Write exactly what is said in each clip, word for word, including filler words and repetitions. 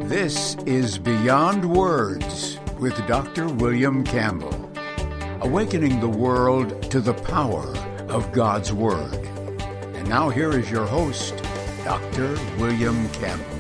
This is Beyond Words with Doctor William Campbell, awakening the world to the power of God's Word. And now here is your host, Doctor William Campbell.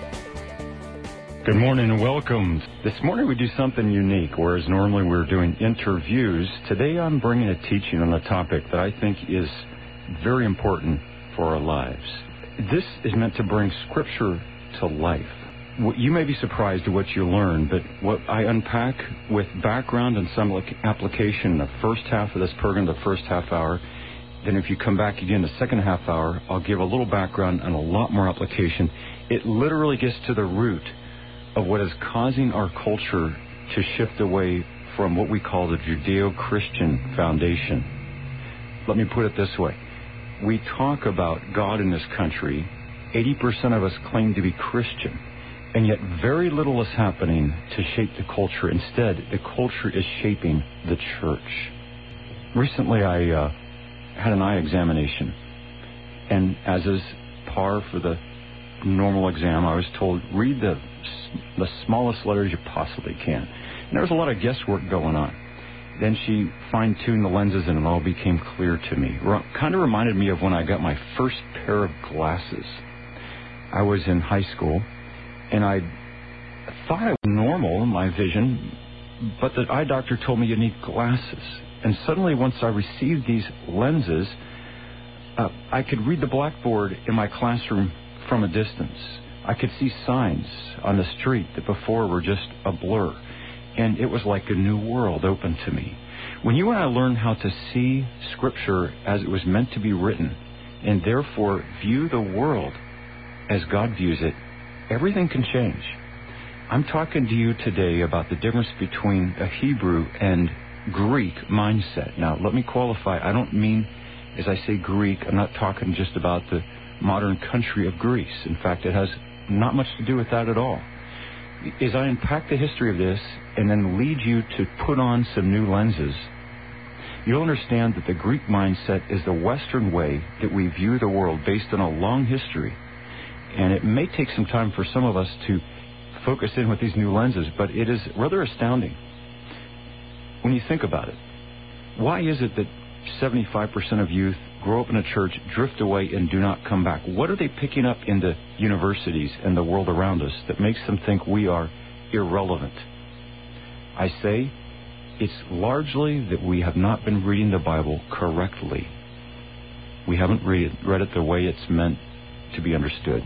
Good morning and welcome. This morning we do something unique, whereas normally we're doing interviews. Today I'm bringing a teaching on a topic that I think is very important for our lives. This is meant to bring Scripture to life. You may be surprised at what you learn, but what I unpack with background and some application in the first half of this program, the first half hour, then if you come back again the second half hour, I'll give a little background and a lot more application. It literally gets to the root of what is causing our culture to shift away from what we call the Judeo-Christian foundation. Let me put it this way. We talk about God in this country. eighty percent of us claim to be Christian. And yet very little is happening to shape the culture. Instead, the culture is shaping the church. Recently, I uh, had an eye examination. And as is par for the normal exam, I was told, read the, the smallest letters you possibly can. And there was a lot of guesswork going on. Then she fine-tuned the lenses and it all became clear to me. It kind of reminded me of when I got my first pair of glasses. I was in high school. And I thought I was normal in my vision, but the eye doctor told me you need glasses. And suddenly, once I received these lenses, uh, I could read the blackboard in my classroom from a distance. I could see signs on the street that before were just a blur. And it was like a new world open to me. When you and I learn how to see Scripture as it was meant to be written, and therefore view the world as God views it, everything can change. I'm talking to you today about the difference between a Hebrew and Greek mindset. Now, let me qualify. I don't mean, as I say Greek, I'm not talking just about the modern country of Greece. In fact, it has not much to do with that at all. As I unpack the history of this and then lead you to put on some new lenses, you'll understand that the Greek mindset is the Western way that we view the world based on a long history. And it may take some time for some of us to focus in with these new lenses, but it is rather astounding when you think about it. Why is it that seventy-five percent of youth grow up in a church, drift away, and do not come back? What are they picking up in the universities and the world around us that makes them think we are irrelevant? I say it's largely that we have not been reading the Bible correctly. We haven't read, read it the way it's meant to be understood.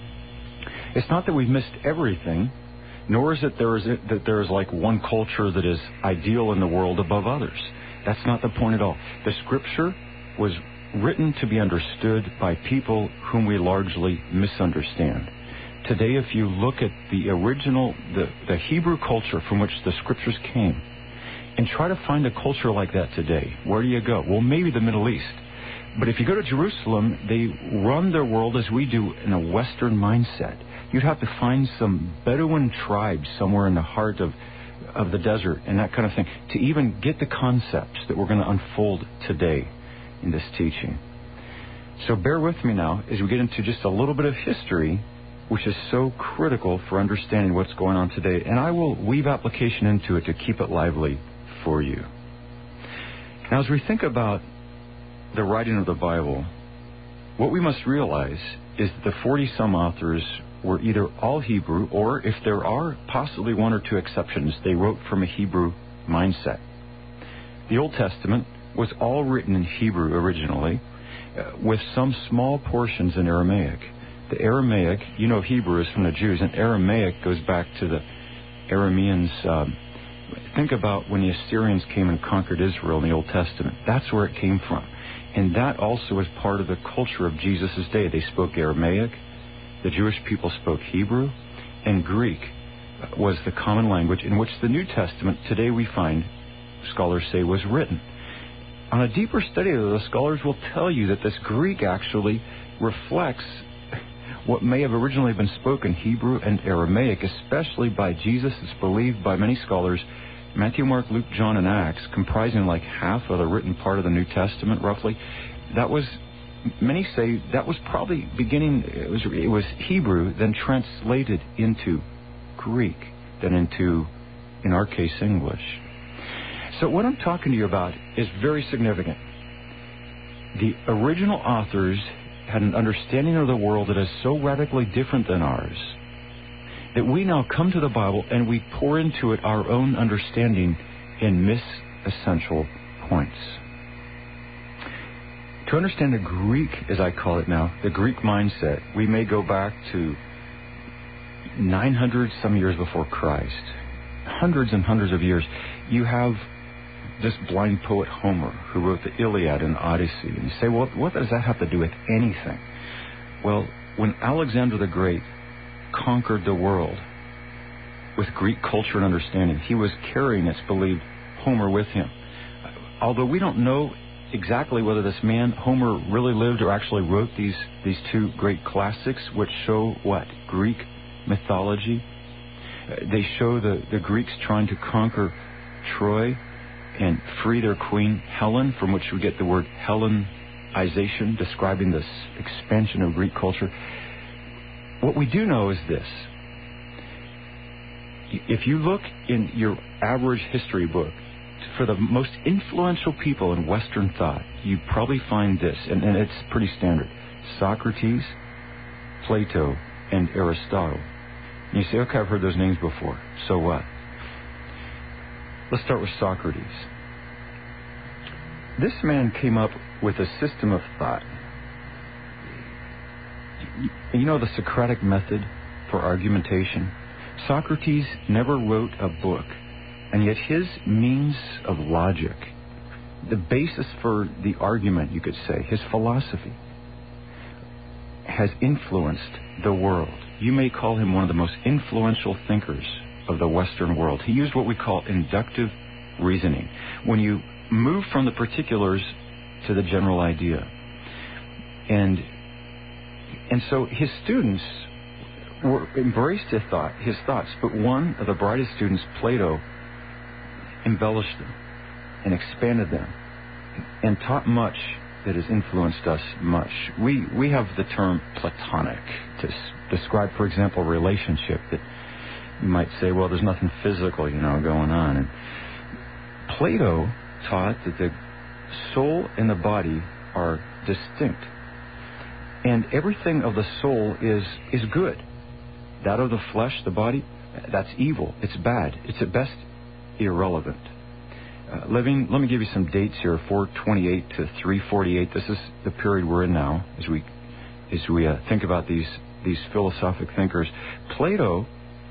It's not that we've missed everything, nor is it there is it that there is like one culture that is ideal in the world above others. That's not the point at all. The Scripture was written to be understood by people whom we largely misunderstand. Today, if you look at the original, the, the Hebrew culture from which the Scriptures came, and try to find a culture like that today, where do you go? Well, maybe the Middle East. But if you go to Jerusalem, they run their world as we do in a Western mindset. You'd have to find some Bedouin tribes somewhere in the heart of, of the desert and that kind of thing to even get the concepts that we're going to unfold today in this teaching. So bear with me now as we get into just a little bit of history, which is so critical for understanding what's going on today. And I will weave application into it to keep it lively for you. Now, as we think about the writing of the Bible, what we must realize is that the forty-some authors were either all Hebrew, or if there are possibly one or two exceptions, they wrote from a Hebrew mindset. The Old Testament was all written in Hebrew originally, uh, with some small portions in Aramaic. The Aramaic, you know Hebrew is from the Jews, and Aramaic goes back to the Arameans. Um, think about when the Assyrians came and conquered Israel in the Old Testament. That's where it came from. And that also is part of the culture of Jesus' day. They spoke Aramaic, the Jewish people spoke Hebrew, and Greek was the common language in which the New Testament today we find, scholars say, was written. On a deeper study of the scholars will tell you that this Greek actually reflects what may have originally been spoken Hebrew and Aramaic, especially by Jesus. It's believed by many scholars, Matthew, Mark, Luke, John, and Acts, comprising like half of the written part of the New Testament, roughly. That was, many say, that was probably beginning, it was, it was Hebrew, then translated into Greek than into, in our case, English. So what I'm talking to you about is very significant. The original authors had an understanding of the world that is so radically different than ours that we now come to the Bible and we pour into it our own understanding and miss essential points. To understand the Greek, as I call it now, the Greek mindset, we may go back to nine hundred some years before Christ. Hundreds and hundreds of years. You have this blind poet Homer who wrote the Iliad and Odyssey. And you say, well, what does that have to do with anything? Well, when Alexander the Great conquered the world with Greek culture and understanding, he was carrying, it's believed, Homer with him. Although we don't know exactly whether this man, Homer, really lived or actually wrote these, these two great classics, which show what? Greek mythology. They show the, the Greeks trying to conquer Troy and free their queen Helen, from which we get the word Hellenization, describing this expansion of Greek culture. What we do know is this. If you look in your average history book, for the most influential people in Western thought, you probably find this, and, and it's pretty standard. Socrates, Plato, and Aristotle. And you say, okay, I've heard those names before. So what? Let's start with Socrates. This man came up with a system of thought. You know the Socratic method for argumentation? Socrates never wrote a book, and yet his means of logic, the basis for the argument, you could say, his philosophy, has influenced the world. You may call him one of the most influential thinkers of the Western world. He used what we call inductive reasoning, when you move from the particulars to the general idea. And and so his students were embraced his thought, his thoughts, but one of the brightest students, Plato, embellished them and expanded them and taught much that has influenced us much. We we have the term Platonic to s- describe, for example, a relationship that you might say, well, there's nothing physical, you know, going on. And Plato taught that the soul and the body are distinct. And everything of the soul is, is good. That of the flesh, the body, that's evil. It's bad. It's at best irrelevant. Uh, living, let me give you some dates here, four twenty-eight to three forty-eight. This is the period we're in now as we as we uh, think about these, these philosophic thinkers. Plato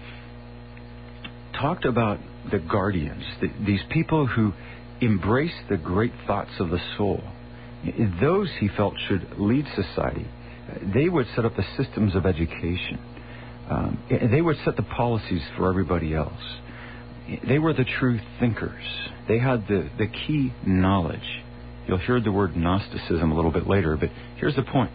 talked about the guardians, the, these people who embrace the great thoughts of the soul. Those, he felt, should lead society. They would set up the systems of education. Um, they would set the policies for everybody else. They were the true thinkers. They had the, the key knowledge. You'll hear the word Gnosticism a little bit later, but here's the point.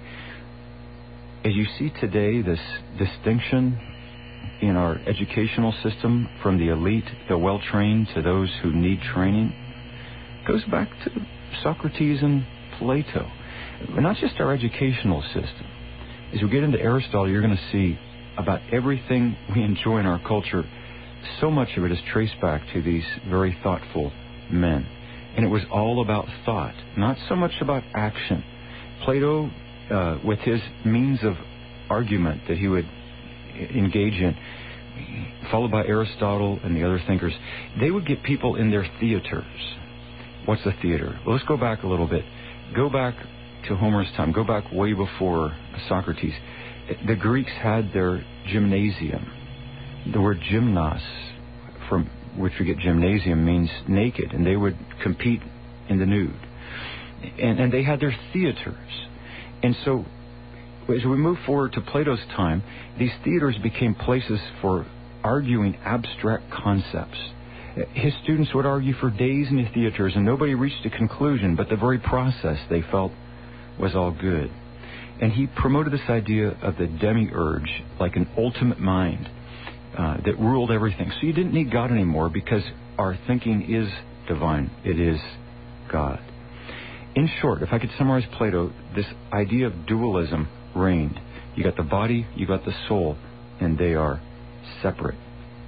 As you see today, this distinction in our educational system from the elite, the well-trained, to those who need training, goes back to Socrates and Plato. But not just our educational system. As we get into Aristotle, you're going to see about everything we enjoy in our culture, so much of it is traced back to these very thoughtful men. And it was all about thought, not so much about action. Plato, uh, with his means of argument that he would engage in, followed by Aristotle and the other thinkers, they would get people in their theaters. What's a theater? Well, let's go back a little bit. Go back to Homer's time. Go back way before Socrates. The Greeks had their gymnasium. The word gymnos, from which we get gymnasium, means naked, and they would compete in the nude. And, and they had their theaters. And so, as we move forward to Plato's time, these theaters became places for arguing abstract concepts. His students would argue for days in the theaters, and nobody reached a conclusion, but the very process they felt was all good. And he promoted this idea of the demiurge, like an ultimate mind uh, that ruled everything. So you didn't need God anymore, because our thinking is divine. It is God. In short, if I could summarize Plato, this idea of dualism reigned. You got the body, you got the soul, and they are separate.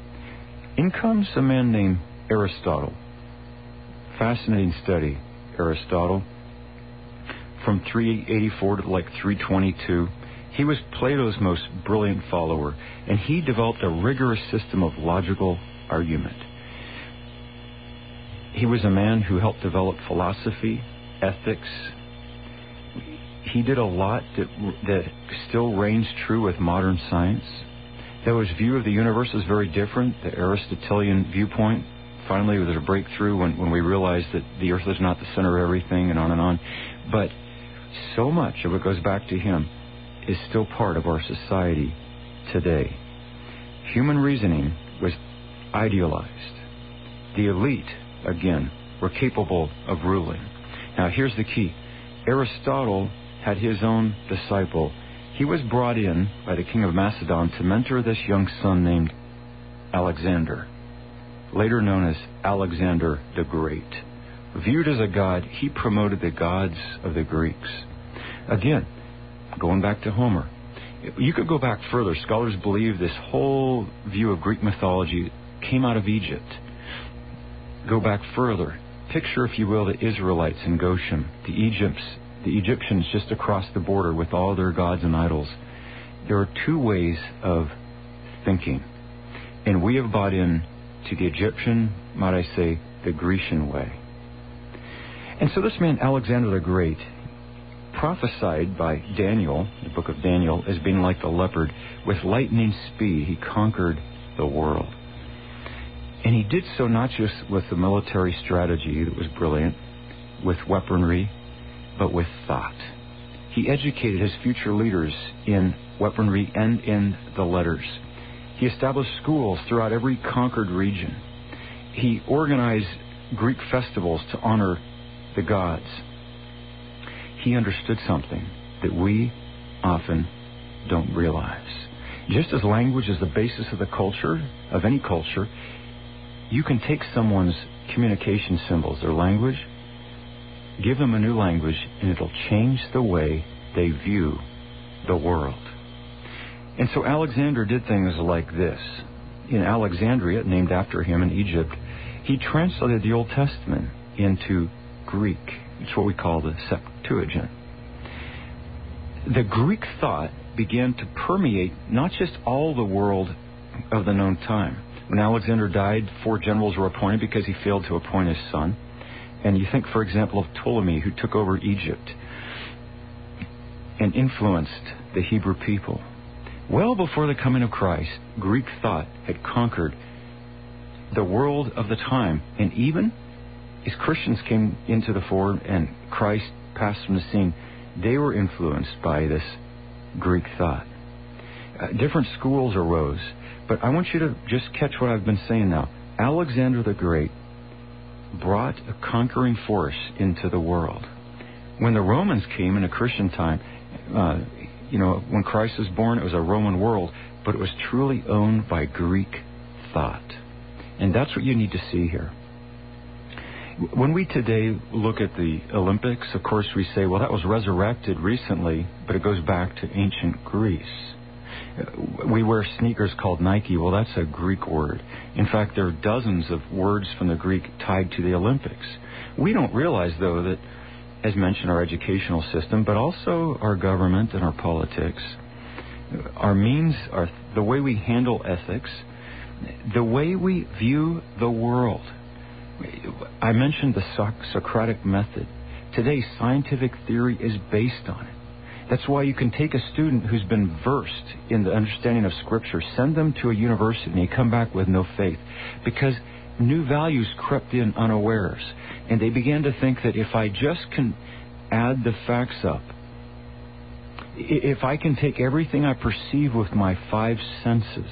In comes a man named Aristotle. Fascinating study, Aristotle. From three eighty-four to like three twenty-two, he was Plato's most brilliant follower, and he developed a rigorous system of logical argument. He was a man who helped develop philosophy, ethics. He did a lot that, that still reigns true with modern science. Though his view of the universe is very different, the Aristotelian viewpoint, finally there was a breakthrough when, when we realized that the earth is not the center of everything, and on and on. But so much of what goes back to him is still part of our society today. Human reasoning was idealized. The elite, again, were capable of ruling. Now here's the key. Aristotle had his own disciple. He was brought in by the king of Macedon to mentor this young son named Alexander, later known as Alexander the Great. Viewed as a god, he promoted the gods of the Greeks. Again, going back to Homer. You could go back further. Scholars believe this whole view of Greek mythology came out of Egypt. Go back further. Picture, if you will, the Israelites in Goshen, the Egypts, the Egyptians just across the border with all their gods and idols. There are two ways of thinking, and we have bought in to the Egyptian, might I say, the Grecian way. And so this man, Alexander the Great, prophesied by Daniel, the book of Daniel, as being like the leopard. With lightning speed, he conquered the world. And he did so not just with the military strategy that was brilliant, with weaponry, but with thought. He educated his future leaders in weaponry and in the letters. He established schools throughout every conquered region. He organized Greek festivals to honor the gods. He understood something that we often don't realize. Just as language is the basis of the culture, of any culture, you can take someone's communication symbols, their language, give them a new language, and it'll change the way they view the world. And so Alexander did things like this. In Alexandria, named after him in Egypt, he translated the Old Testament into Greek. It's what we call the Septuagint. The Greek thought began to permeate not just all the world of the known time. When Alexander died, four generals were appointed because he failed to appoint his son. And you think, for example, of Ptolemy, who took over Egypt and influenced the Hebrew people. Well before the coming of Christ, Greek thought had conquered the world of the time. And even as Christians came into the fore and Christ passed from the scene, they were influenced by this Greek thought. Uh, different schools arose. But I want you to just catch what I've been saying now. Alexander the Great brought a conquering force into the world. When the Romans came in a Christian time, uh, you know, when Christ was born, it was a Roman world, but it was truly owned by Greek thought. And that's what you need to see here. When we today look at the Olympics, of course we say, well, that was resurrected recently, but it goes back to ancient Greece. We wear sneakers called Nike. Well, that's a Greek word. In fact, there are dozens of words from the Greek tied to the Olympics. We don't realize, though, that, as mentioned, our educational system, but also our government and our politics, our means, our, the way we handle ethics, the way we view the world. I mentioned the Socratic method. Today, scientific theory is based on it. That's why you can take a student who's been versed in the understanding of Scripture, send them to a university, and they come back with no faith. Because new values crept in unawares. And they began to think that if I just can add the facts up, if I can take everything I perceive with my five senses,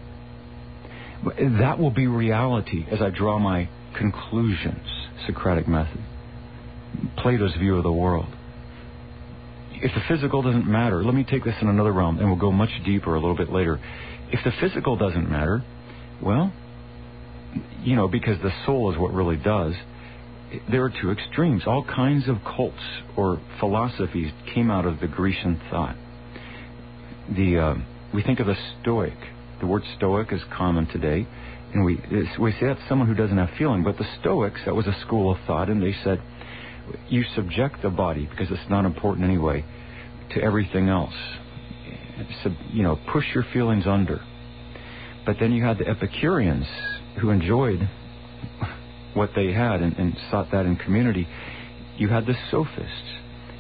that will be reality as I draw my conclusions. Socratic method. Plato's view of the world. If the physical doesn't matter, let me take this in another realm, and we'll go much deeper a little bit later. If the physical doesn't matter, well, you know, because the soul is what really does, there are two extremes. All kinds of cults or philosophies came out of the Grecian thought. The uh, we think of the Stoic. The word Stoic is common today. And we we say that's someone who doesn't have feeling. But the Stoics, that was a school of thought, and they said, you subject the body, because it's not important anyway, to everything else. So, you know, push your feelings under. But then you had the Epicureans who enjoyed what they had and, and sought that in community. You had the Sophists.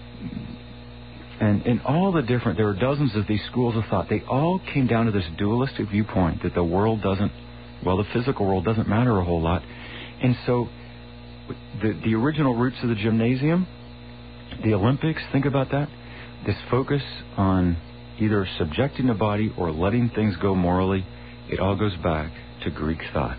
And in all the different, there were dozens of these schools of thought. They all came down to this dualistic viewpoint that the world doesn't, well, the physical world doesn't matter a whole lot. And so the, the original roots of the gymnasium, the Olympics, think about that. This focus on either subjecting the body or letting things go morally, it all goes back to Greek thought.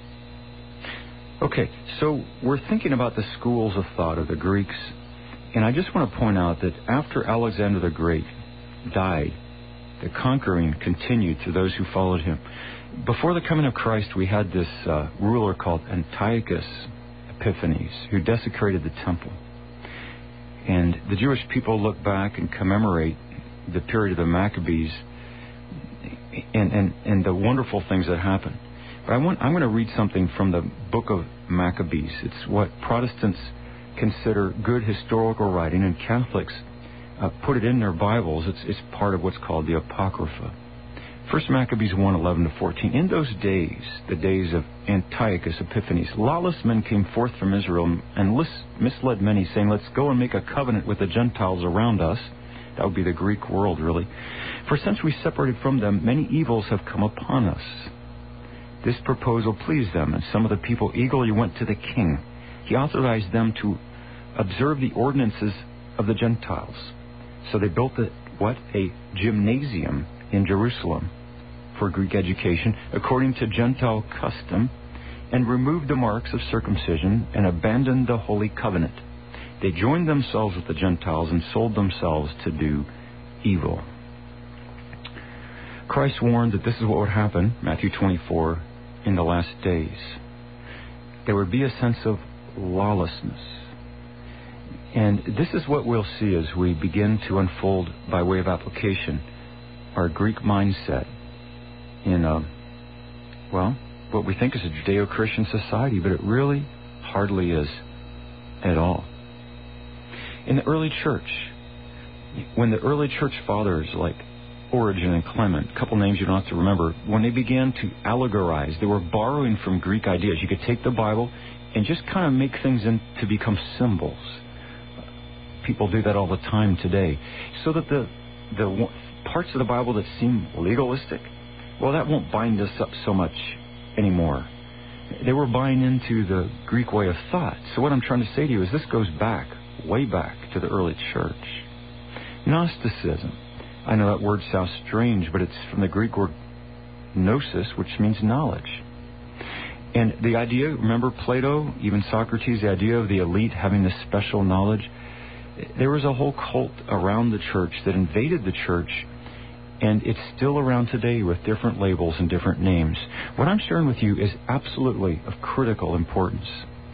Okay, so we're thinking about the schools of thought of the Greeks, and I just want to point out that after Alexander the Great died, the conquering continued to those who followed him. Before the coming of Christ, we had this uh, ruler called Antiochus Epiphanes, who desecrated the temple. And the Jewish people look back and commemorate the period of the Maccabees and, and, and the wonderful things that happened. But I want, I'm going to read something from the book of Maccabees. It's what Protestants consider good historical writing, and Catholics uh, put it in their Bibles. It's, it's part of what's called the Apocrypha. First Maccabees one, eleven to fourteen. In those days, the days of Antiochus Epiphanes, lawless men came forth from Israel and misled many, saying, let's go and make a covenant with the Gentiles around us. That would be the Greek world, really. For since we separated from them, many evils have come upon us. This proposal pleased them, and some of the people eagerly went to the king. He authorized them to observe the ordinances of the Gentiles. So they built a, what? A gymnasium in Jerusalem for Greek education, according to Gentile custom, and removed the marks of circumcision and abandoned the Holy Covenant. They joined themselves with the Gentiles and sold themselves to do evil. Christ warned that this is what would happen, Matthew twenty-four, in the last days. There would be a sense of lawlessness. And this is what we'll see as we begin to unfold, by way of application, our Greek mindset in, a, well, what we think is a Judeo-Christian society, but it really hardly is at all. In the early church, when the early church fathers like Origen and Clement, a couple names you don't have to remember, when they began to allegorize, they were borrowing from Greek ideas. You could take the Bible and just kind of make things in to become symbols. People do that all the time today. So that the the parts of the Bible that seem legalistic, well, that won't bind us up so much anymore. They were buying into the Greek way of thought. So what I'm trying to say to you is this goes back, way back to the early church. Gnosticism. I know that word sounds strange, but it's from the Greek word gnosis, which means knowledge. And the idea, remember Plato, even Socrates, the idea of the elite having this special knowledge. There was a whole cult around the church that invaded the church, and it's still around today with different labels and different names. What I'm sharing with you is absolutely of critical importance.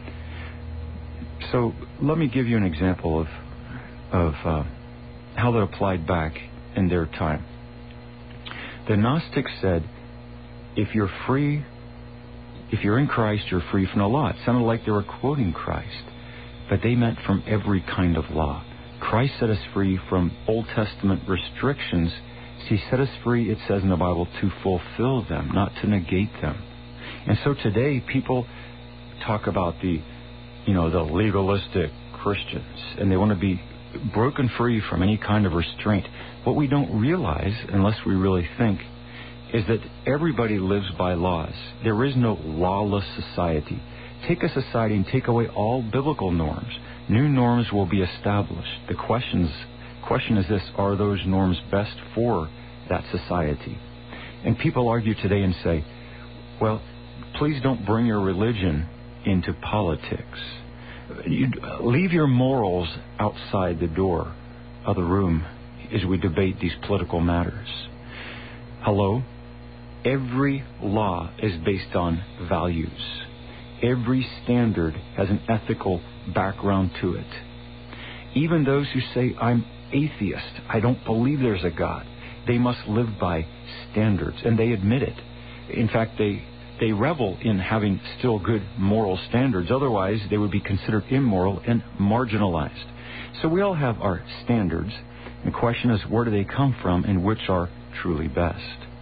So let me give you an example of, of uh, how that applied back in their time. The Gnostics said, if you're free, if you're in Christ, you're free from the law. It sounded like they were quoting Christ, but they meant from every kind of law. Christ set us free from Old Testament restrictions. He set us free, it says in the Bible, to fulfill them, not to negate them. And so today, people talk about the, you know, the legalistic Christians, and they want to be broken free from any kind of restraint. What we don't realize, unless we really think, is that everybody lives by laws. There is no lawless society. Take a society and take away all biblical norms. New norms will be established. The questions, question is this: are those norms best for that society? And people argue today and say, well, please don't bring your religion into politics. You leave your morals outside the door of the room as we debate these political matters. Hello? Every law is based on values. Every standard has an ethical background to it. Even those who say, I'm atheist, I don't believe there's a God, they must live by standards, and they admit it. In fact, they they revel in having still good moral standards. Otherwise, they would be considered immoral and marginalized. So we all have our standards. The question is, where do they come from and which are truly best?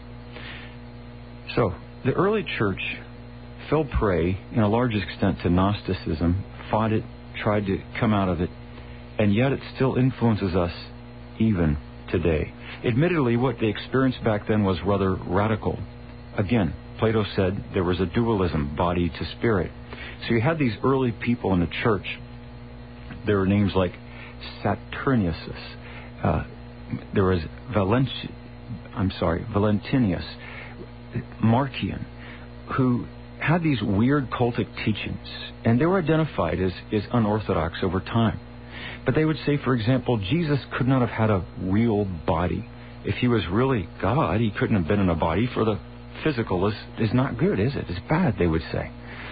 So, the early church fell prey, in a large extent, to Gnosticism, fought it, tried to come out of it, and yet it still influences us even today. Admittedly, what they experienced back then was rather radical. Again, Plato said there was a dualism, body to spirit. So you had these early people in the church. There were names like Saturninus, uh, there was Valenti, I'm sorry, Valentinius, Marcion, who had these weird cultic teachings, and they were identified as, as unorthodox over time. But they would say, for example, Jesus could not have had a real body. If he was really God, he couldn't have been in a body, for the physical is, is not good, is it? It's bad, they would say.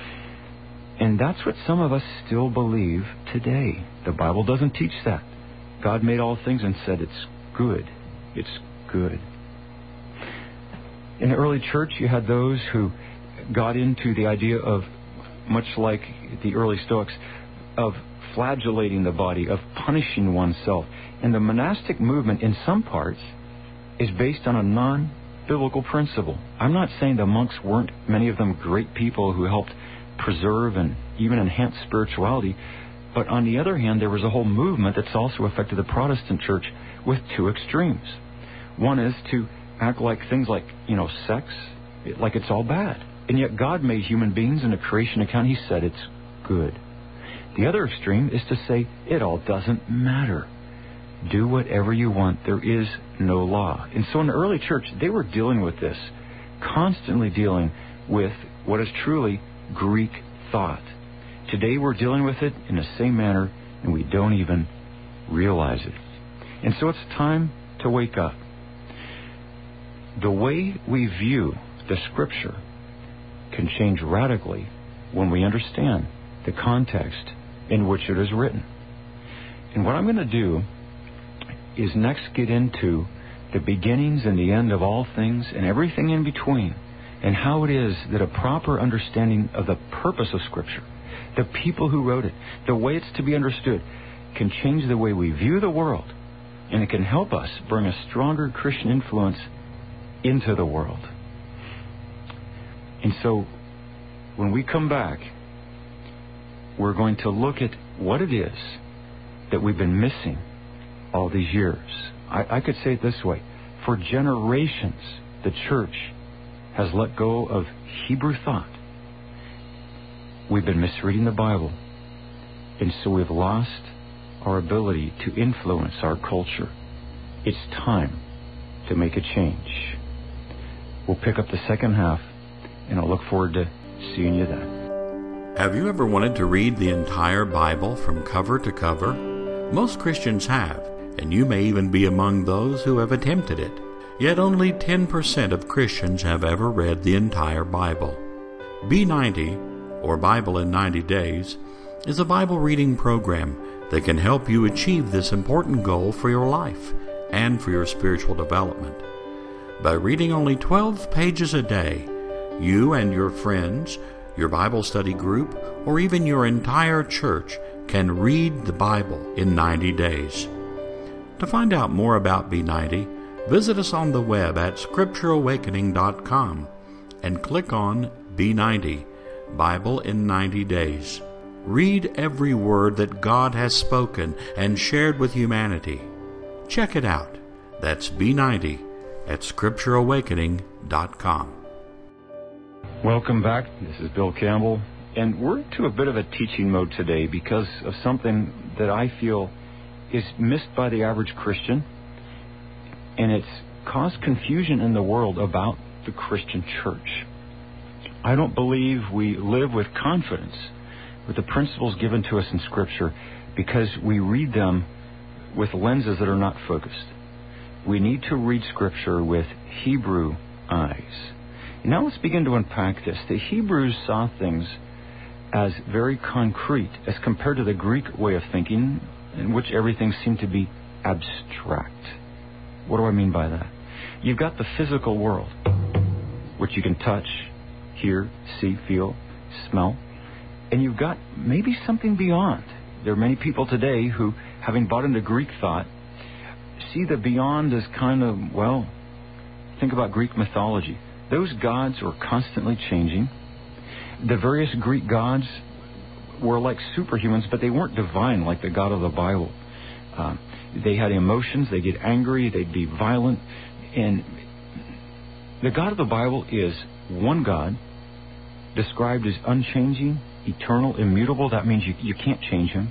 And that's what some of us still believe today. The Bible doesn't teach that. God made all things and said it's good. It's good. In the early church, you had those who got into the idea of, much like the early Stoics, of flagellating the body, of punishing oneself. And the monastic movement, in some parts, is based on a non-biblical principle. I'm not saying the monks weren't, many of them, great people who helped preserve and even enhance spirituality. But on the other hand, there was a whole movement that's also affected the Protestant church with two extremes. One is to act like things like, you know, sex, like it's all bad. And yet God made human beings in a creation account. He said it's good. The other extreme is to say it all doesn't matter. Do whatever you want. There is no law. And so in the early church, they were dealing with this, constantly dealing with what is truly Greek thought. Today we're dealing with it in the same manner, and we don't even realize it. And so it's time to wake up. The way we view the Scripture can change radically when we understand the context in which it is written. And what I'm going to do is next get into the beginnings and the end of all things and everything in between, and how it is that a proper understanding of the purpose of Scripture, the people who wrote it, the way it's to be understood, can change the way we view the world, and it can help us bring a stronger Christian influence into the world. And so, when we come back, we're going to look at what it is that we've been missing all these years. I, I could say it this way. For generations, the church has let go of Hebrew thought. We've been misreading the Bible, and so we've lost our ability to influence our culture. It's time to make a change. We'll pick up the second half, and I'll look forward to seeing you then. Have you ever wanted to read the entire Bible from cover to cover? Most Christians have, and you may even be among those who have attempted it. Yet only ten percent of Christians have ever read the entire Bible. B ninety, or Bible in ninety days, is a Bible reading program that can help you achieve this important goal for your life and for your spiritual development. By reading only twelve pages a day, you and your friends, your Bible study group, or even your entire church can read the Bible in ninety days. To find out more about B ninety, visit us on the web at scripture awakening dot com and click on B ninety, Bible in ninety days. Read every word that God has spoken and shared with humanity. Check it out. That's B ninety at scripture awakening dot com. Welcome back. This is Bill Campbell, and we're into a bit of a teaching mode today because of something that I feel is missed by the average Christian, and it's caused confusion in the world about the Christian church. I don't believe we live with confidence with the principles given to us in Scripture because we read them with lenses that are not focused. We need to read Scripture with Hebrew eyes. Now let's begin to unpack this. The Hebrews saw things as very concrete as compared to the Greek way of thinking, in which everything seemed to be abstract. What do I mean by that? You've got the physical world, which you can touch, hear, see, feel, smell. And you've got maybe something beyond. There are many people today who, having bought into Greek thought, see the beyond as kind of, well, think about Greek mythology. Those gods were constantly changing. The various Greek gods were like superhumans, but they weren't divine like the God of the Bible. Uh, they had emotions. They'd get angry. They'd be violent. And the God of the Bible is one God, described as unchanging, eternal, immutable. That means you, you can't change him.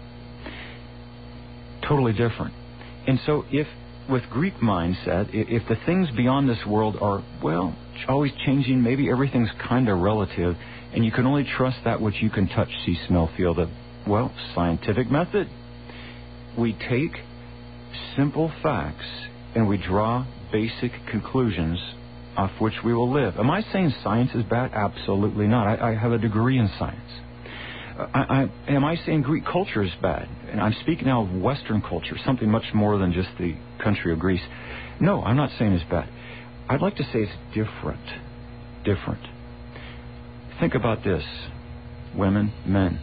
Totally different. And so if, with Greek mindset, if the things beyond this world are, well, always changing, maybe everything's kind of relative, and you can only trust that which you can touch, see, smell, feel, the, well, scientific method. We take simple facts and we draw basic conclusions off which we will live. Am I saying science is bad? Absolutely not. I, I have a degree in science. I, I, am I saying Greek culture is bad? And I'm speaking now of Western culture, something much more than just the country of Greece. No, I'm not saying it's bad. I'd like to say it's different. Different. Think about this, women, men.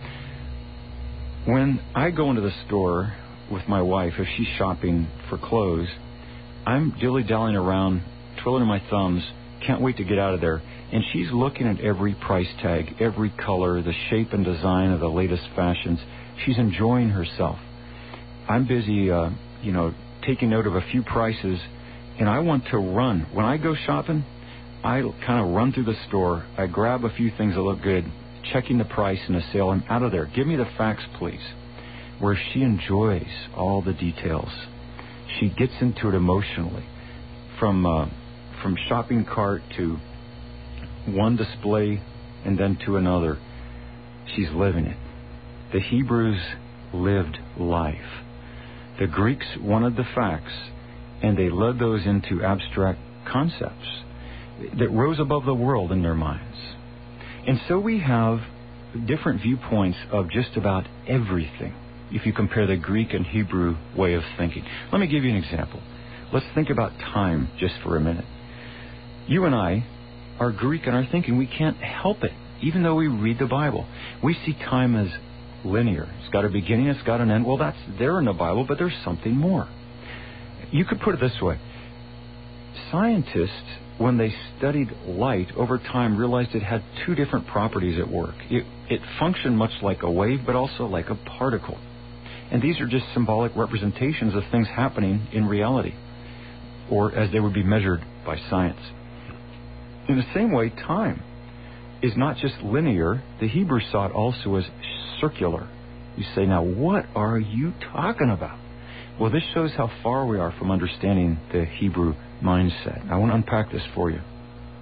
When I go into the store with my wife, if she's shopping for clothes, I'm dilly-dallying around, twiddling my thumbs, can't wait to get out of there. And she's looking at every price tag, every color, the shape and design of the latest fashions. She's enjoying herself. I'm busy, uh, you know, taking note of a few prices, and I want to run. When I go shopping, I kind of run through the store. I grab a few things that look good, checking the price and the sale. I'm out of there. Give me the facts, please. Where she enjoys all the details. She gets into it emotionally. From uh, from shopping cart to one display and then to another. She's living it. The Hebrews lived life. The Greeks wanted the facts, and they led those into abstract concepts that rose above the world in their minds. And so we have different viewpoints of just about everything if you compare the Greek and Hebrew way of thinking. Let me give you an example. Let's think about time just for a minute. You and I are Greek in our thinking. We can't help it, even though we read the Bible. We see time as linear. It's got a beginning, it's got an end. Well, that's there in the Bible, but there's something more. You could put it this way. Scientists, when they studied light over time, realized it had two different properties at work. It, it functioned much like a wave, but also like a particle. And these are just symbolic representations of things happening in reality, or as they would be measured by science. In the same way, time is not just linear. The Hebrews saw it also as circular. You say, now, what are you talking about? Well, this shows how far we are from understanding the Hebrew mindset. I want to unpack this for you.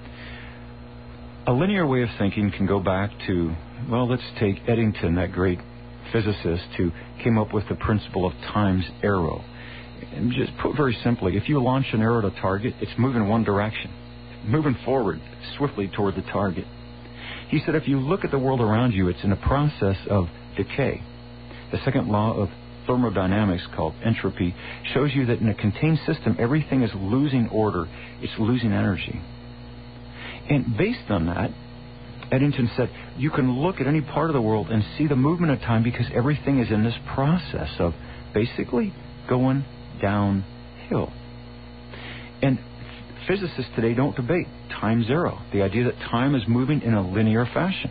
A linear way of thinking can go back to, well, let's take Eddington, that great physicist who came up with the principle of time's arrow. And just put very simply, if you launch an arrow at a target, it's moving one direction, moving forward swiftly toward the target. He said if you look at the world around you, it's in a process of decay. The second law of thermodynamics, called entropy, shows you that in a contained system, everything is losing order. It's losing energy. And based on that, Eddington said, you can look at any part of the world and see the movement of time because everything is in this process of basically going downhill. And physicists today don't debate time zero, the idea that time is moving in a linear fashion.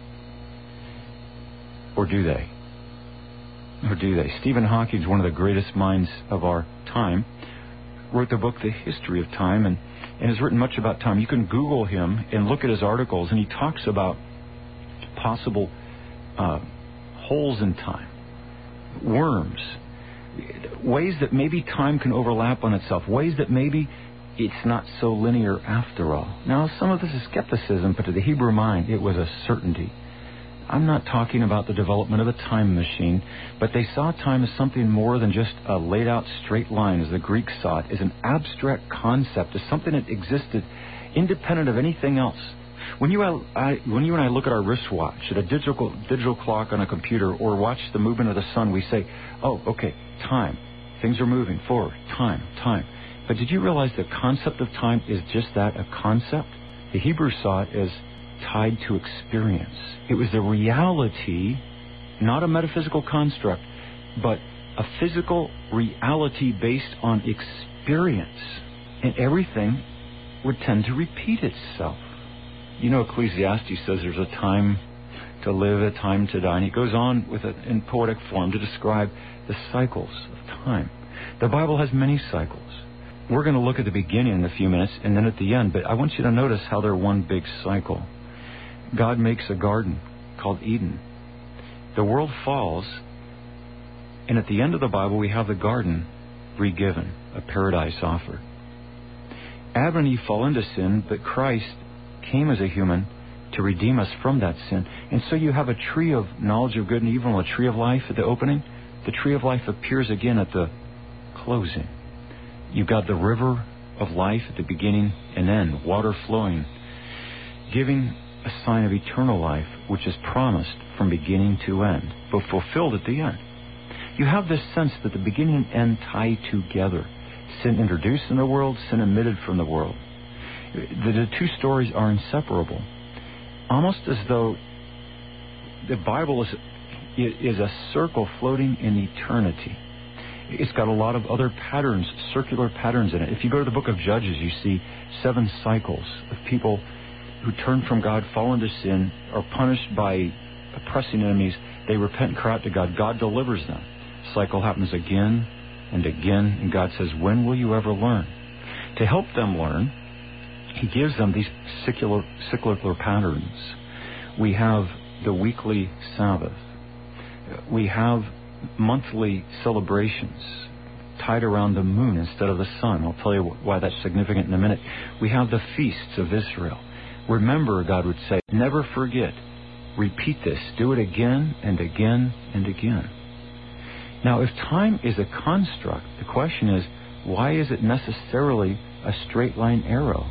Or do they? Or do they? Stephen Hawking, one of the greatest minds of our time, wrote the book The History of Time, and, and has written much about time. You can Google him and look at his articles, and he talks about possible uh, holes in time, worms, ways that maybe time can overlap on itself, ways that maybe it's not so linear after all. Now, some of this is skepticism, but to the Hebrew mind, it was a certainty. I'm not talking about the development of a time machine, but they saw time as something more than just a laid-out straight line, as the Greeks saw it, as an abstract concept, as something that existed independent of anything else. When you, I, when you and I look at our wristwatch, at a digital, digital clock on a computer, or watch the movement of the sun, we say, oh, okay, time. Things are moving forward. Time, time. But did you realize the concept of time is just that, a concept? The Hebrews saw it as tied to experience. It was the reality, not a metaphysical construct, but a physical reality based on experience. And everything would tend to repeat itself. You know, Ecclesiastes says there's a time to live, a time to die. And he goes on with it in poetic form to describe the cycles of time. The Bible has many cycles. We're going to look at the beginning in a few minutes and then at the end, but I want you to notice how they're one big cycle. God makes a garden called Eden. The world falls, and at the end of the Bible we have the garden re-given, a paradise offered. Adam and Eve fall into sin, but Christ came as a human to redeem us from that sin. And so you have a tree of knowledge of good and evil and a tree of life at the opening. The tree of life appears again at the closing. You've got the river of life at the beginning and end, water flowing, giving a sign of eternal life, which is promised from beginning to end, but fulfilled at the end. You have this sense that the beginning and end tie together. Sin introduced in the world, sin emitted from the world. The, the two stories are inseparable, almost as though the Bible is, is a circle floating in eternity. It's got a lot of other patterns, circular patterns in it. If you go to the book of Judges, you see seven cycles of people who turn from God, fall into sin, are punished by oppressing enemies. They repent and cry out to God. God delivers them. Cycle happens again and again, and God says, when will you ever learn? To help them learn, He gives them these cyclical, cyclical patterns. We have the weekly Sabbath. We have monthly celebrations tied around the moon instead of the sun. I'll tell you why that's significant in a minute. We have the feasts of Israel. Remember, God would say, never forget. Repeat this. Do it again and again and again. Now, if time is a construct, the question is, why is it necessarily a straight line arrow?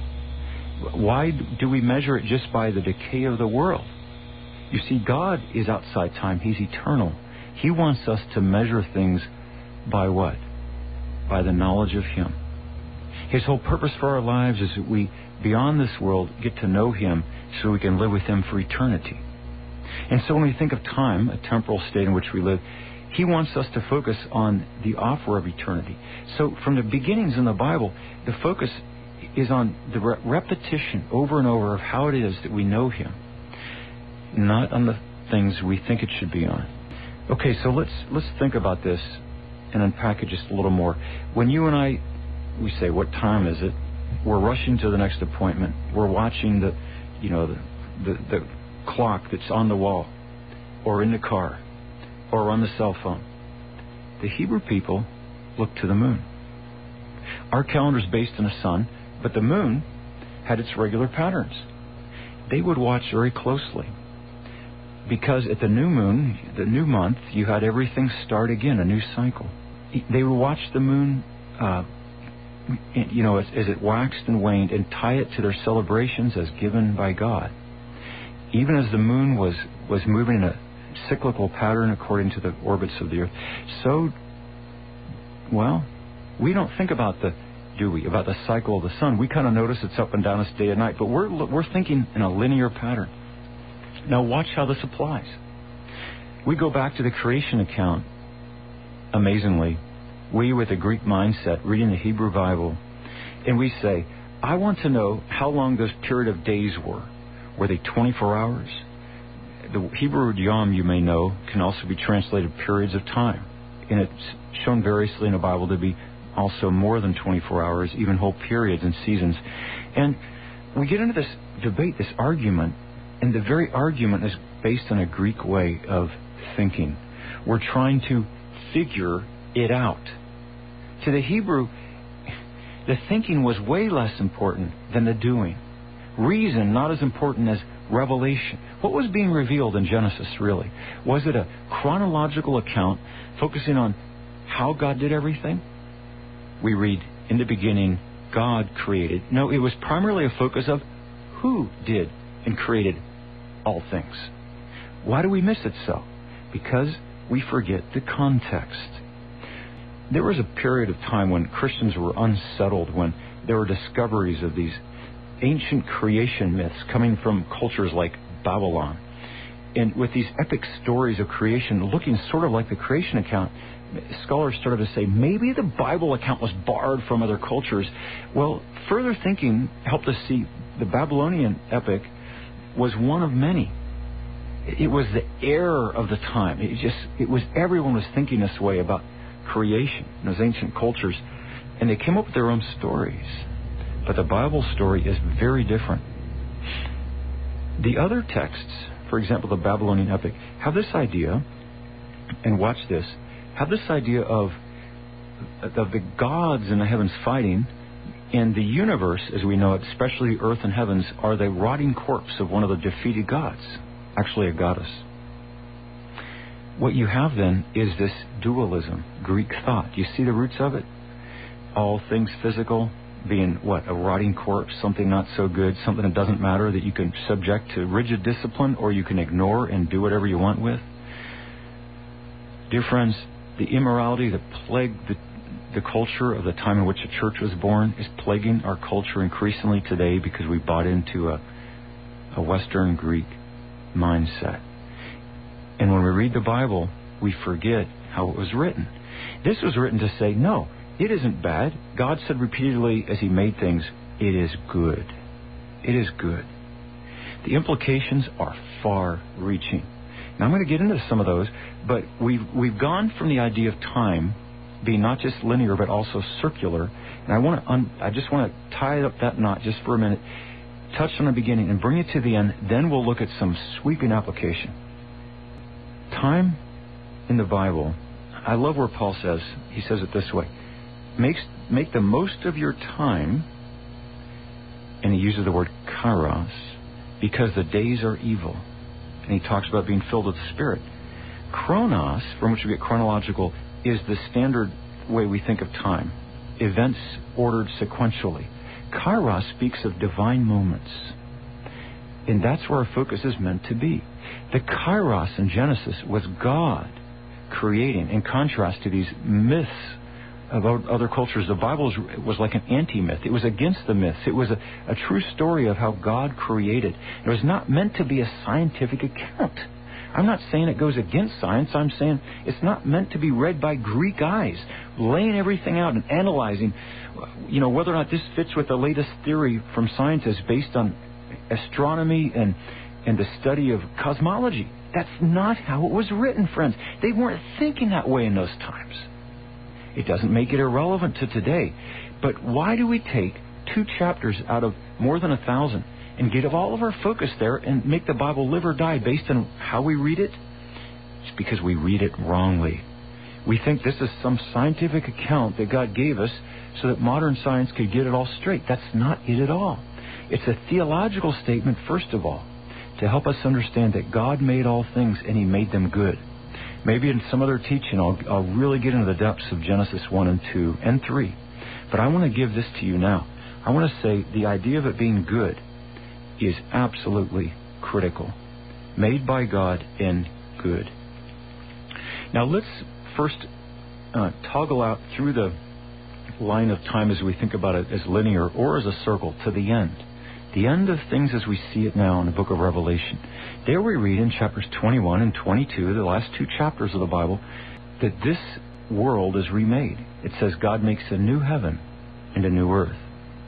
Why do we measure it just by the decay of the world? You see, God is outside time. He's eternal. He wants us to measure things by what? By the knowledge of Him. His whole purpose for our lives is that we, beyond this world, get to know Him so we can live with Him for eternity. And so when we think of time, a temporal state in which we live, He wants us to focus on the offer of eternity. So from the beginnings in the Bible, the focus is on the re- repetition over and over of how it is that we know Him, not on the things we think it should be on. Okay, so let's let's think about this and unpack it just a little more. When you and I, we say, what time is it? We're rushing to the next appointment. We're watching the, you know, the the, the clock that's on the wall, or in the car, or on the cell phone. The Hebrew people looked to the moon. Our calendar is based on the sun, but the moon had its regular patterns. They would watch very closely, because at the new moon, the new month, you had everything start again, a new cycle. They would watch the moon, uh, you know, as, as it waxed and waned, and tie it to their celebrations as given by God. Even as the moon was, was moving in a cyclical pattern according to the orbits of the earth. So, well, we don't think about the, do we, about the cycle of the sun. We kind of notice it's up and down, it's day and night, but we're we're thinking in a linear pattern. Now watch how this applies. We go back to the creation account. Amazingly, we with a Greek mindset, reading the Hebrew Bible, and we say, I want to know how long those period of days were. Were they twenty-four hours? The Hebrew word yom, you may know, can also be translated periods of time. And it's shown variously in the Bible to be also more than twenty-four hours, even whole periods and seasons. And we get into this debate, this argument, and the very argument is based on a Greek way of thinking. We're trying to figure it out. To the Hebrew, the thinking was way less important than the doing. Reason not as important as revelation. What was being revealed in Genesis, really? Was it a chronological account focusing on how God did everything? We read, in the beginning, God created. No, it was primarily a focus of who did and created all things. Why do we miss it so? Because we forget the context. There was a period of time when Christians were unsettled, when there were discoveries of these ancient creation myths coming from cultures like Babylon. And with these epic stories of creation looking sort of like the creation account, scholars started to say maybe the Bible account was borrowed from other cultures. Well, further thinking helped us see the Babylonian epic was one of many. It was the error of the time. It just, it was, everyone was thinking this way about creation in those ancient cultures, and they came up with their own stories. But the Bible story is very different. The other texts, for example, the Babylonian epic, have this idea, and watch this, have this idea of, of the gods in the heavens fighting, and the universe, as we know it, especially earth and heavens, are the rotting corpse of one of the defeated gods, actually a goddess. What you have then is this dualism, Greek thought. You see the roots of it? All things physical being, what, a rotting corpse, something not so good, something that doesn't matter, that you can subject to rigid discipline or you can ignore and do whatever you want with. Dear friends, the immorality that plagued the, the culture of the time in which the church was born is plaguing our culture increasingly today because we bought into a, a Western Greek mindset. And when we read the Bible, we forget how it was written. This was written to say, no, it isn't bad. God said repeatedly as He made things, it is good. It is good. The implications are far-reaching. Now, I'm going to get into some of those, but we've we've gone from the idea of time being not just linear but also circular. And I want to un- I just want to tie up that knot just for a minute, touch on the beginning and bring it to the end. Then we'll look at some sweeping application. Time in the Bible, I love where Paul says, he says it this way, Makes, make the most of your time, and he uses the word kairos, because the days are evil. And he talks about being filled with the Spirit. Chronos, from which we get chronological, is the standard way we think of time. Events ordered sequentially. Kairos speaks of divine moments. And that's where our focus is meant to be. The Kairos in Genesis was God creating, in contrast to these myths of other cultures. The Bible was like an anti-myth. It was against the myths. It was a, a true story of how God created. It was not meant to be a scientific account. I'm not saying it goes against science. I'm saying it's not meant to be read by Greek eyes, laying everything out and analyzing, you know, whether or not this fits with the latest theory from scientists based on astronomy and, and the study of cosmology. That's not how it was written, friends. They weren't thinking that way in those times. It doesn't make it irrelevant to today. But why do we take two chapters out of more than a thousand and get all of our focus there and make the Bible live or die based on how we read it? It's because we read it wrongly. We think this is some scientific account that God gave us so that modern science could get it all straight. That's not it at all. It's a theological statement, first of all, to help us understand that God made all things and He made them good. Maybe in some other teaching I'll, I'll really get into the depths of Genesis one and two and three. But I want to give this to you now. I want to say the idea of it being good is absolutely critical. Made by God and good. Now let's first uh, toggle out through the line of time as we think about it as linear or as a circle to the end. The end of things as we see it now in the book of Revelation. There we read in chapters twenty-one and twenty-two, the last two chapters of the Bible, that this world is remade. It says God makes a new heaven and a new earth.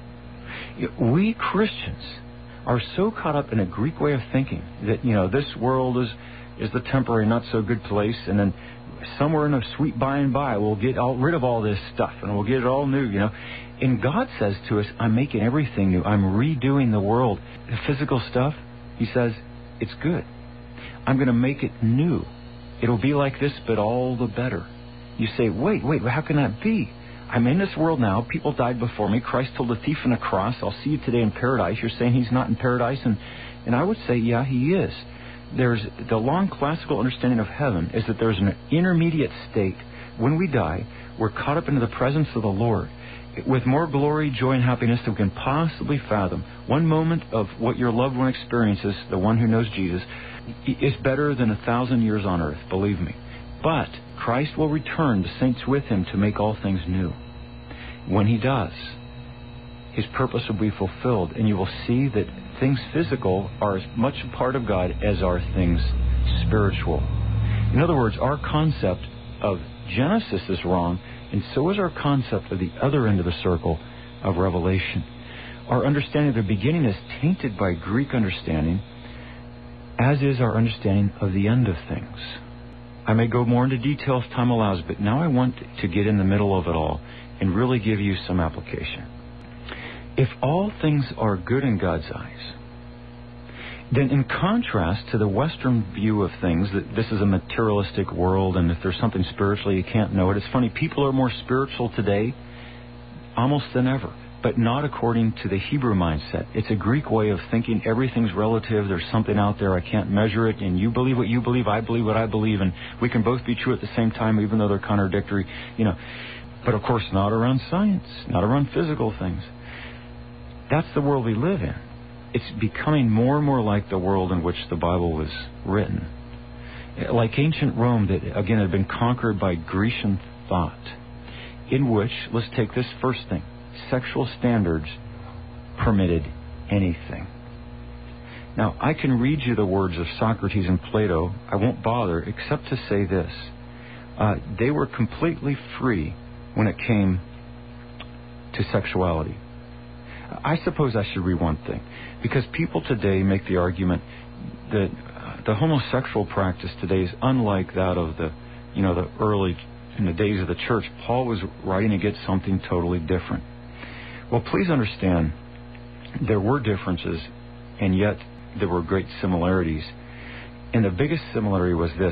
We Christians are so caught up in a Greek way of thinking that, you know, this world is, is the temporary, not so good place, and then somewhere in a sweet by and by we'll get all, rid of all this stuff and we'll get it all new, you know. And God says to us, I'm making everything new. I'm redoing the world. The physical stuff, He says, it's good. I'm going to make it new. It'll be like this, but all the better. You say, wait, wait, how can that be? I'm in this world now. People died before me. Christ told the thief on the cross, I'll see you today in paradise. You're saying He's not in paradise? And, and I would say, yeah, He is. There's the long classical understanding of heaven is that there's an intermediate state. When we die, we're caught up into the presence of the Lord with more glory, joy, and happiness than we can possibly fathom. One moment of what your loved one experiences, the one who knows Jesus, is better than a thousand years on earth, believe me. But Christ will return the saints with Him to make all things new. When He does, His purpose will be fulfilled, and you will see that things physical are as much a part of God as are things spiritual. In other words, our concept of Genesis is wrong, and so is our concept of the other end of the circle of Revelation. Our understanding of the beginning is tainted by Greek understanding, as is our understanding of the end of things. I may go more into detail if time allows, but now I want to get in the middle of it all and really give you some application. If all things are good in God's eyes, then in contrast to the Western view of things, that this is a materialistic world, and if there's something spiritual, you can't know it. It's funny, people are more spiritual today almost than ever, but not according to the Hebrew mindset. It's a Greek way of thinking. Everything's relative. There's something out there. I can't measure it, and you believe what you believe, I believe what I believe, and we can both be true at the same time, even though they're contradictory, you know. But of course, not around science, not around physical things. That's the world we live in. It's becoming more and more like the world in which the Bible was written. Like ancient Rome that, again, had been conquered by Grecian thought, in which, let's take this first thing, sexual standards permitted anything. Now, I can read you the words of Socrates and Plato. I won't bother except to say this. Uh, they were completely free when it came to sexuality. I suppose I should read one thing, because people today make the argument that uh, the homosexual practice today is unlike that of the, you know, the early, in the days of the church. Paul was writing against something totally different. Well, please understand, there were differences, and yet there were great similarities. And the biggest similarity was this.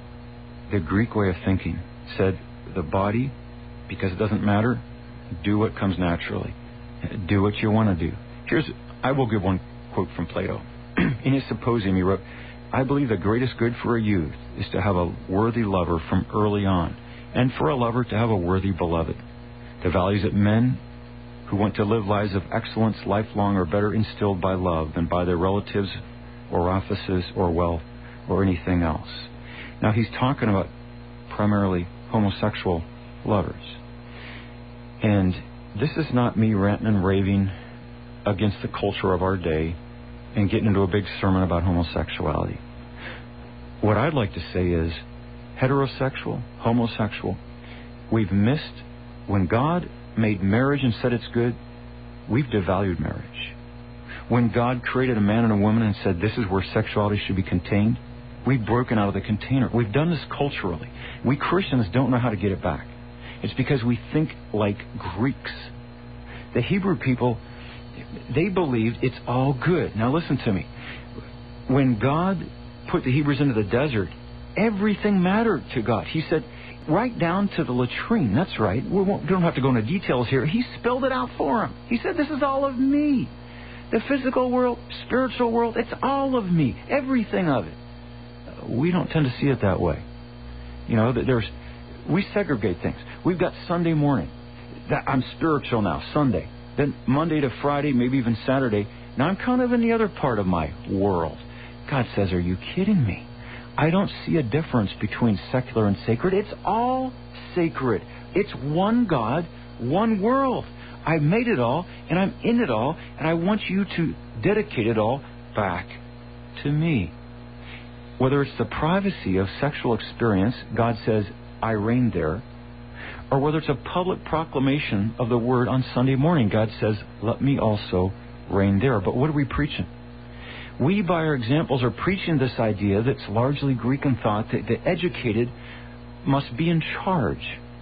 The Greek way of thinking said, the body, because it doesn't matter, do what comes naturally. Do what you want to do. Here's, I will give one quote from Plato. In his Symposium, he wrote, I believe the greatest good for a youth is to have a worthy lover from early on, and for a lover to have a worthy beloved. The values that men who want to live lives of excellence lifelong are better instilled by love than by their relatives or offices or wealth or anything else. Now, he's talking about primarily homosexual lovers. And this is not me ranting and raving against the culture of our day and getting into a big sermon about homosexuality. What I'd like to say is, heterosexual, homosexual, we've missed, when God made marriage and said it's good, we've devalued marriage. When God created a man and a woman and said this is where sexuality should be contained, we've broken out of the container. We've done this culturally. We Christians don't know how to get it back. It's because we think like Greeks. The Hebrew people, they believed it's all good. Now listen to me. When God put the Hebrews into the desert, everything mattered to God. He said, right down to the latrine. That's right. We, won't, we don't have to go into details here. He spelled it out for them. He said, this is all of me. The physical world, spiritual world, it's all of me. Everything of it. We don't tend to see it that way. You know, there's... We segregate things. We've got Sunday morning. That I'm spiritual now, Sunday. Then Monday to Friday, maybe even Saturday. Now I'm kind of in the other part of my world. God says, are you kidding me? I don't see a difference between secular and sacred. It's all sacred. It's one God, one world. I made it all, and I'm in it all, and I want you to dedicate it all back to me. Whether it's the privacy of sexual experience, God says, I reign there, or whether it's a public proclamation of the word on Sunday morning, God says, let me also reign there. But what are we preaching? We, by our examples, are preaching this idea that's largely Greek in thought, that the educated must be in charge.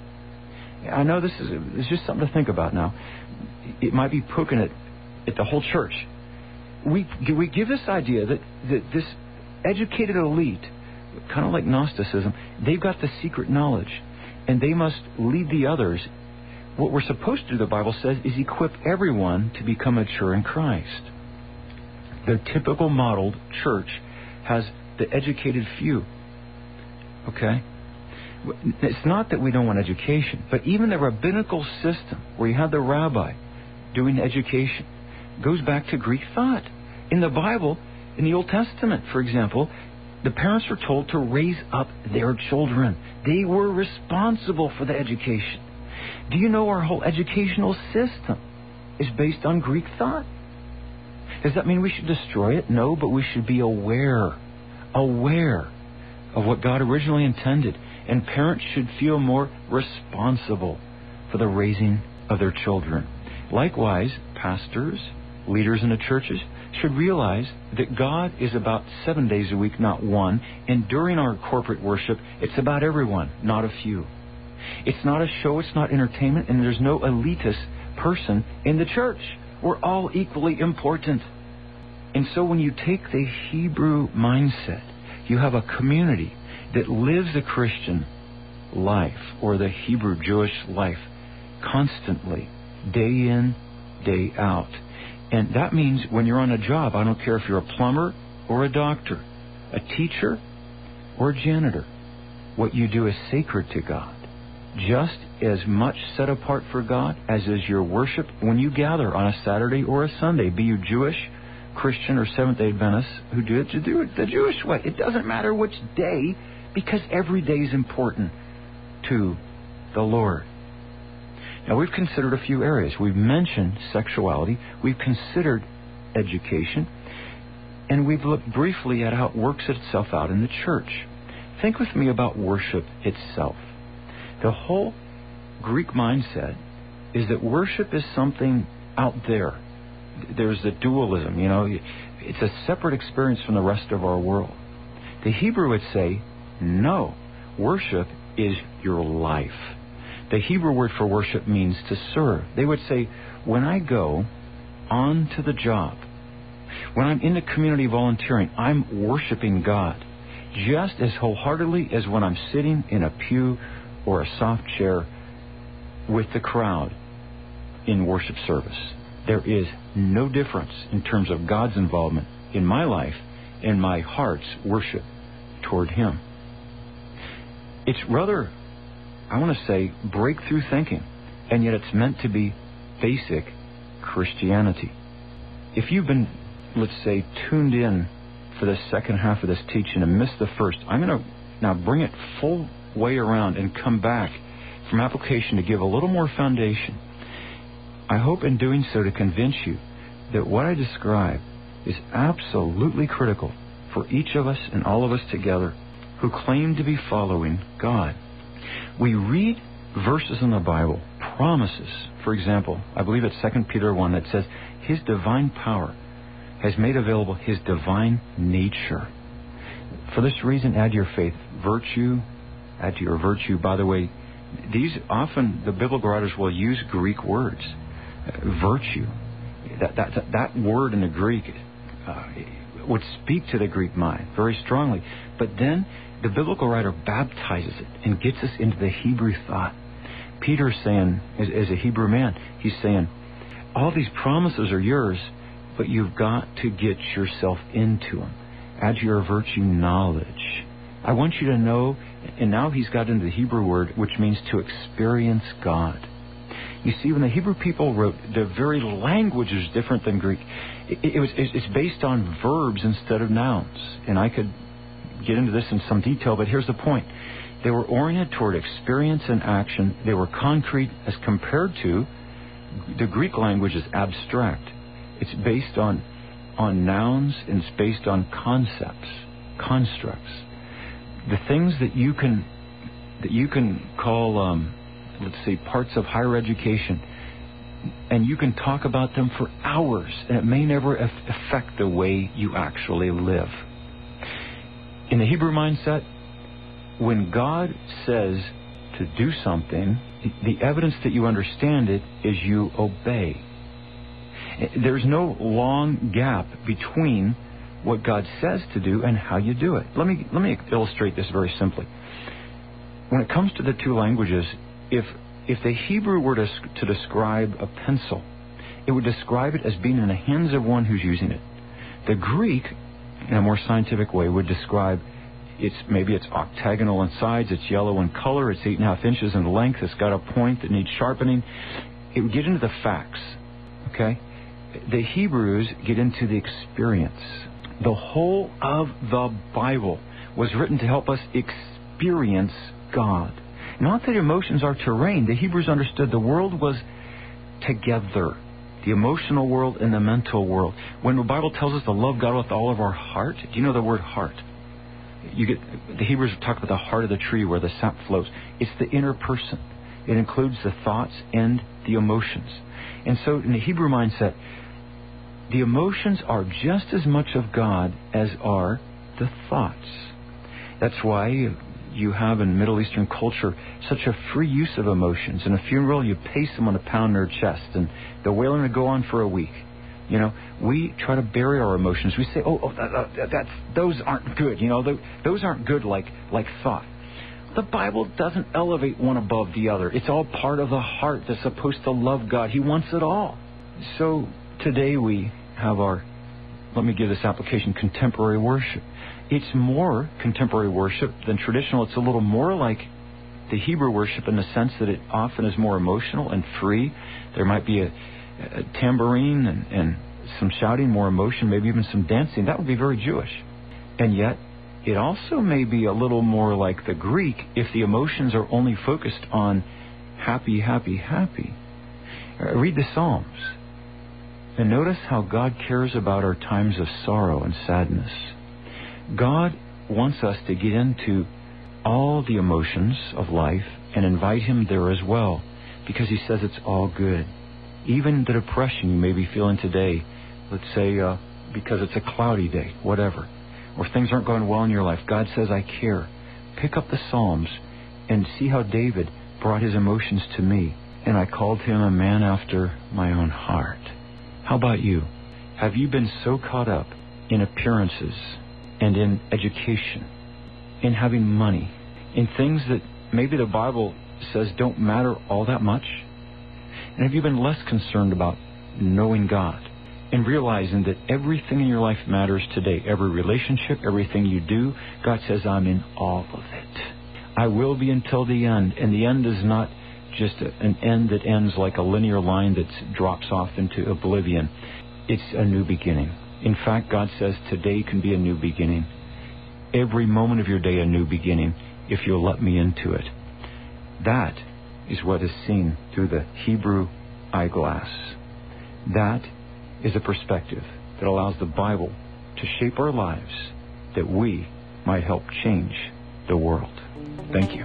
I know this is it's just something to think about now. It might be poking at, at the whole church. We, we give this idea that, that this educated elite, kind of like Gnosticism, they've got the secret knowledge, and they must lead the others. What we're supposed to do, the Bible says, is equip everyone to become mature in Christ. The typical modeled church has the educated few. Okay? It's not that we don't want education, but even the rabbinical system, where you have the rabbi doing education, goes back to Greek thought. In the Bible, in the Old Testament, for example, the parents were told to raise up their children. They were responsible for the education. Do you know our whole educational system is based on Greek thought. Does that mean we should destroy it? No, but we should be aware, aware of what God originally intended. And parents should feel more responsible for the raising of their children. Likewise, pastors, leaders in the churches should realize that God is about seven days a week, not one. And during our corporate worship, it's about everyone, not a few. It's not a show, it's not entertainment, and there's no elitist person in the church. We're all equally important. And so when you take the Hebrew mindset, you have a community that lives the Christian life or the Hebrew Jewish life constantly, day in, day out. And that means when you're on a job, I don't care if you're a plumber or a doctor, a teacher or a janitor, what you do is sacred to God. Just as much set apart for God as is your worship when you gather on a Saturday or a Sunday, be you Jewish, Christian, or Seventh-day Adventist who do it to do it the Jewish way. It doesn't matter which day, because every day is important to the Lord. Now, we've considered a few areas. We've mentioned sexuality. We've considered education. And we've looked briefly at how it works itself out in the church. Think with me about worship itself. The whole Greek mindset is that worship is something out there. There's the dualism, you know. It's a separate experience from the rest of our world. The Hebrew would say, no, worship is your life. The Hebrew word for worship means to serve. They would say, when I go on to the job, when I'm in the community volunteering, I'm worshiping God just as wholeheartedly as when I'm sitting in a pew or a soft chair with the crowd in worship service. There is no difference in terms of God's involvement in my life and my heart's worship toward Him. It's rather, I want to say, breakthrough thinking, and yet it's meant to be basic Christianity. If you've been, let's say, tuned in for the second half of this teaching and missed the first, I'm going to now bring it full way around and come back from application to give a little more foundation. I hope in doing so to convince you that what I describe is absolutely critical for each of us and all of us together who claim to be following God. We read verses in the Bible, promises. For example, I believe it's Second Peter one that says, His divine power has made available His divine nature. For this reason, add to your faith virtue, add to your virtue. By the way, these often, the biblical writers will use Greek words. Uh, virtue. That, that, that, that word in the Greek uh, would speak to the Greek mind very strongly. But then the biblical writer baptizes it and gets us into the Hebrew thought. Peter's saying, as, as a Hebrew man, he's saying, all these promises are yours, but you've got to get yourself into them. Add to your virtue knowledge. I want you to know, and now he's got into the Hebrew word, which means to experience God. You see, when the Hebrew people wrote, the very language is different than Greek. It, it was, it's based on verbs instead of nouns. And I could get into this in some detail, but here's the point. They were oriented toward experience and action. They were concrete as compared to the Greek language is abstract. It's based on, on nouns and it's based on concepts, constructs. The things that you can, that you can call... Um, let's say, parts of higher education, and you can talk about them for hours, and it may never affect the way you actually live. In the Hebrew mindset, when God says to do something, the evidence that you understand it is you obey. There's no long gap between what God says to do and how you do it. Let me, let me illustrate this very simply. When it comes to the two languages, If if the Hebrew were to, to describe a pencil, it would describe it as being in the hands of one who's using it. The Greek, in a more scientific way, would describe it's maybe it's octagonal in size, it's yellow in color, it's eight and a half inches in length, it's got a point that needs sharpening. It would get into the facts. Okay, the Hebrews get into the experience. The whole of the Bible was written to help us experience God. Not that emotions are terrain. The Hebrews understood the world was together. the emotional world and the mental world. When the Bible tells us to love God with all of our heart, do you know the word heart? You get the Hebrews talk about the heart of the tree where the sap flows. It's the inner person. It includes the thoughts and the emotions. And so in the Hebrew mindset, the emotions are just as much of God as are the thoughts. That's why you have in Middle Eastern culture such a free use of emotions. In a funeral, you pay someone to pound their chest, and the wailing will go on for a week. You know, we try to bury our emotions. We say, oh, oh that, that, that's, those aren't good. You know, those, those aren't good like, like thought. The Bible doesn't elevate one above the other. It's all part of the heart that's supposed to love God. He wants it all. So today we have our, let me give this application, contemporary worship. It's more contemporary worship than traditional. It's a little more like the Hebrew worship in the sense that it often is more emotional and free. There might be a, a tambourine and, and some shouting, more emotion, maybe even some dancing. That would be very Jewish. And yet, it also may be a little more like the Greek if the emotions are only focused on happy, happy, happy. Read the Psalms and notice how God cares about our times of sorrow and sadness. God wants us to get into all the emotions of life and invite Him there as well, because He says it's all good. Even the depression you may be feeling today, let's say uh, because it's a cloudy day, whatever, or things aren't going well in your life, God says, I care. Pick up the Psalms and see how David brought his emotions to me, and I called him a man after my own heart. How about you? Have you been so caught up in appearances and in education, in having money, in things that maybe the Bible says don't matter all that much? And have you been less concerned about knowing God and realizing that everything in your life matters today? Every relationship, everything you do, God says, I'm in all of it. I will be until the end. And the end is not just a, an end that ends like a linear line that drops off into oblivion. It's a new beginning. In fact, God says today can be a new beginning. Every moment of your day a new beginning if you'll let me into it. That is what is seen through the Hebrew eyeglass. That is a perspective that allows the Bible to shape our lives that we might help change the world. Thank you.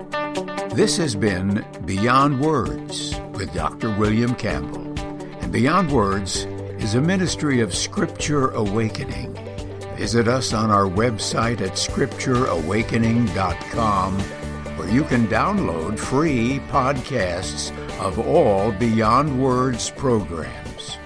This has been Beyond Words with Doctor William Campbell. And Beyond Words is a ministry of Scripture Awakening. Visit us on our website at scripture awakening dot com, where you can download free podcasts of all Beyond Words programs.